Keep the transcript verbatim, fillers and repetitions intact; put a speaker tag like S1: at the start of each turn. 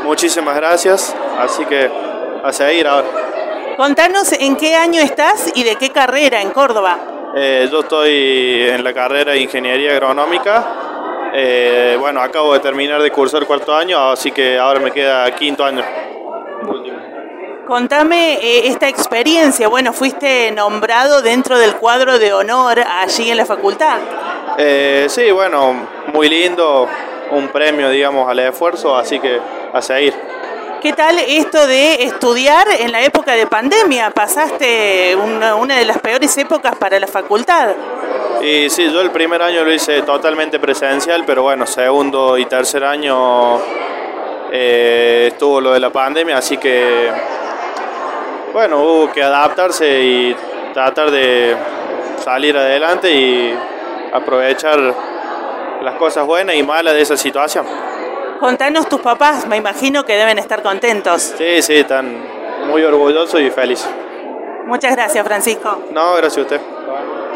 S1: muchísimas gracias, así que a seguir ahora.
S2: Contanos en qué año estás y de qué carrera en Córdoba.
S1: Eh, yo estoy en la carrera de Ingeniería Agronómica. Eh, bueno, acabo de terminar de cursar cuarto año, así que ahora me queda quinto año. Último.
S2: Contame eh, esta experiencia. Bueno, fuiste nombrado dentro del cuadro de honor allí en la facultad.
S1: Eh, sí, bueno, muy lindo, un premio, digamos, al esfuerzo, así que a seguir.
S2: ¿Qué tal esto de estudiar en la época de pandemia? Pasaste una, una de las peores épocas para la facultad.
S1: Y sí, yo el primer año lo hice totalmente presencial, pero bueno, segundo y tercer año eh, estuvo lo de la pandemia, así que bueno, hubo que adaptarse y tratar de salir adelante y aprovechar las cosas buenas y malas de esa situación.
S2: Contanos, tus papás, me imagino que deben estar contentos.
S1: Sí, sí, están muy orgullosos y felices.
S2: Muchas gracias, Francisco.
S1: No, gracias a usted.